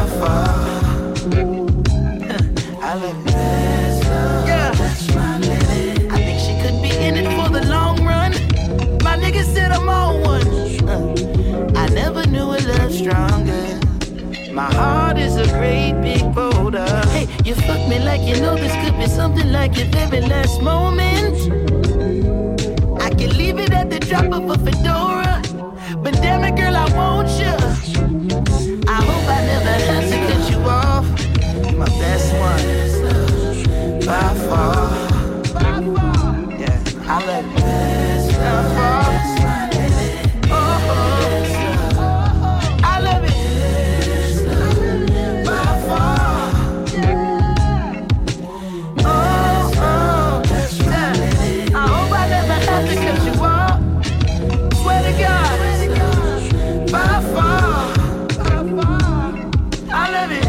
far. I love it. Yeah. I think she could be in it for the long run. My nigga said I'm on one. I never knew a love stronger. My heart is a great big boulder. Hey, you fuck me like you know this could be something like your very last moment. I can leave it at the drop of a fedora, but damn it, girl, I want you. I hope I never have to cut you off. My best one, by far. Yeah, I love you. By far. I love it.